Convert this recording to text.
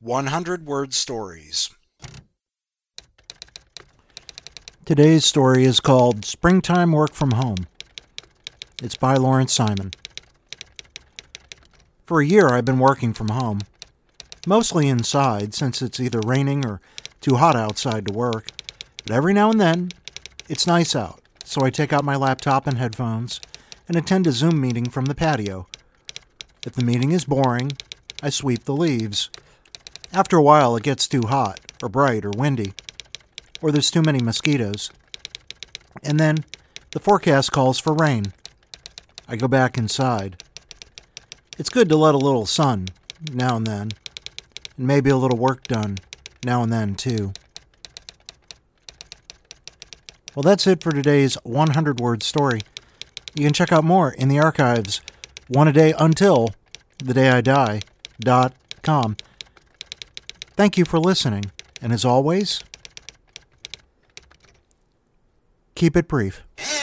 100-word stories. Today's story is called Springtime Work from Home. It's by Lawrence Simon. For a year I've been working from home, mostly inside since it's either raining or too hot outside to work, but every now and then it's nice out, so I take out my laptop and headphones and attend a Zoom meeting from the patio. If the meeting is boring, I sweep the leaves. After a while it gets too hot, or bright, or windy, or there's too many mosquitoes. And then the forecast calls for rain. I go back inside. It's good to let a little sun, now and then, and maybe a little work done, now and then too. Well, that's it for today's 100-word story. You can check out more in the archives, one a day until the day I die.com. Thank you for listening, and as always, keep it brief.